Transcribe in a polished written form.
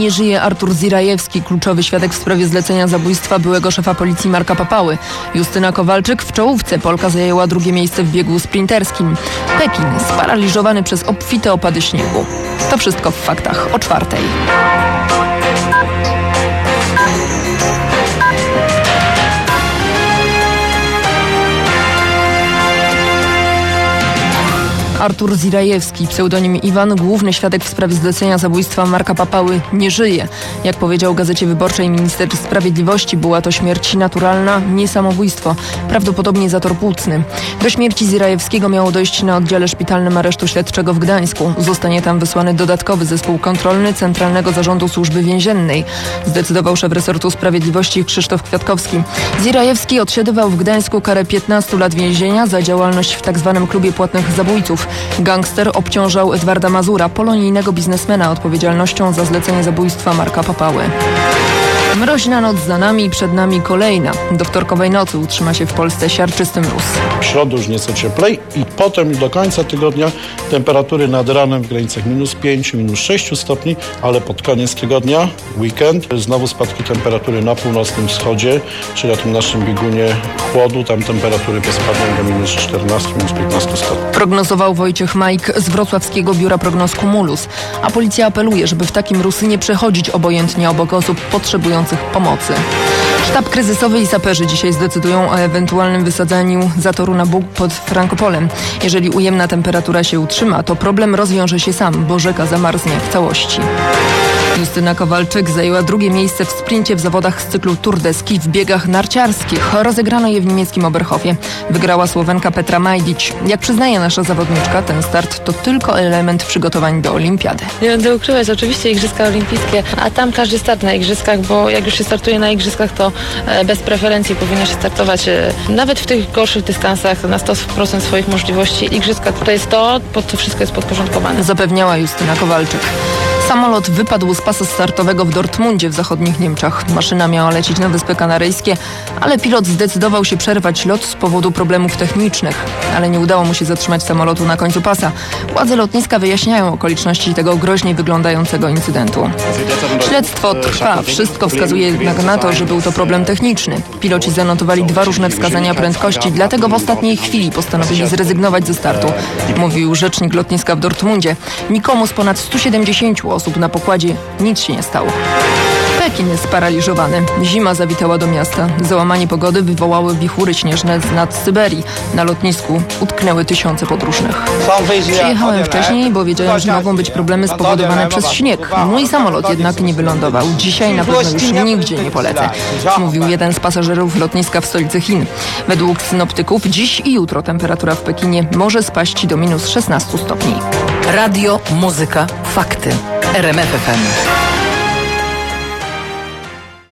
Nie żyje Artur Zirajewski, kluczowy świadek w sprawie zlecenia zabójstwa byłego szefa policji Marka Papały. Justyna Kowalczyk w czołówce. Polka zajęła drugie miejsce w biegu sprinterskim. Pekin sparaliżowany przez obfite opady śniegu. To wszystko w faktach o 4:00. Artur Zirajewski, pseudonim Iwan, główny świadek w sprawie zlecenia zabójstwa Marka Papały, nie żyje. Jak powiedział Gazecie Wyborczej minister sprawiedliwości, była to śmierć naturalna, nie samobójstwo, prawdopodobnie zator płucny. Do śmierci Zirajewskiego miało dojść na oddziale szpitalnym aresztu śledczego w Gdańsku. Zostanie tam wysłany dodatkowy zespół kontrolny Centralnego Zarządu Służby Więziennej, zdecydował szef resortu sprawiedliwości Krzysztof Kwiatkowski. Zirajewski odsiadywał w Gdańsku karę 15 lat więzienia za działalność w tzw. klubie płatnych zabójców. Gangster obciążał Edwarda Mazura, polonijnego biznesmena, odpowiedzialnością za zlecenie zabójstwa Marka Papały. Mroźna noc za nami i przed nami kolejna. Do wtorkowej nocy utrzyma się w Polsce siarczysty mróz. W środę już nieco cieplej i potem do końca tygodnia temperatury nad ranem w granicach -5, -6 stopni, ale pod koniec tygodnia, weekend, znowu spadki temperatury na północnym wschodzie, czyli na tym naszym biegunie chłodu, tam temperatury spadną do -14, -15 stopni. Prognozował Wojciech Majk z wrocławskiego biura prognoz Cumulus, a policja apeluje, żeby w takim mróz nie przechodzić obojętnie obok osób potrzebujących pomocy. Sztab kryzysowy i saperzy dzisiaj zdecydują o ewentualnym wysadzaniu zatoru na Bóg pod Frankopolem. Jeżeli ujemna temperatura się utrzyma, to problem rozwiąże się sam, bo rzeka zamarznie w całości. Justyna Kowalczyk zajęła drugie miejsce w sprincie w zawodach z cyklu Tour de Ski w biegach narciarskich. Rozegrano je w niemieckim Oberhofie. Wygrała Słowenka Petra Majdic. Jak przyznaje nasza zawodniczka, ten start to tylko element przygotowań do olimpiady. Nie będę ukrywać, oczywiście Igrzyska Olimpijskie, a tam każdy start na Igrzyskach, bo jak już się startuje na Igrzyskach, to bez preferencji powinno się startować nawet w tych gorszych dystansach na 100% swoich możliwości. Igrzyska to jest to, pod co wszystko jest podporządkowane. Zapewniała Justyna Kowalczyk. Samolot wypadł z pasa startowego w Dortmundzie w zachodnich Niemczech. Maszyna miała lecieć na Wyspy Kanaryjskie, ale pilot zdecydował się przerwać lot z powodu problemów technicznych. Ale nie udało mu się zatrzymać samolotu na końcu pasa. Władze lotniska wyjaśniają okoliczności tego groźnie wyglądającego incydentu. Śledztwo trwa. Wszystko wskazuje jednak na to, że był to problem techniczny. Piloci zanotowali 2 różne wskazania prędkości, dlatego w ostatniej chwili postanowili zrezygnować ze startu, mówił rzecznik lotniska w Dortmundzie. Nikomu z ponad 170 osób na pokładzie nic się nie stało. Pekin jest sparaliżowany. Zima zawitała do miasta. Załamanie pogody wywołały wichury śnieżne nad Syberii. Na lotnisku utknęły tysiące podróżnych. Przyjechałem wcześniej, bo wiedziałem, że mogą być problemy spowodowane przez śnieg. Mój samolot jednak nie wylądował. Dzisiaj na pewno już nigdzie nie polecę, mówił jeden z pasażerów lotniska w stolicy Chin. Według synoptyków dziś i jutro temperatura w Pekinie może spaść do -16 stopni. Radio, muzyka, fakty. RMF FM.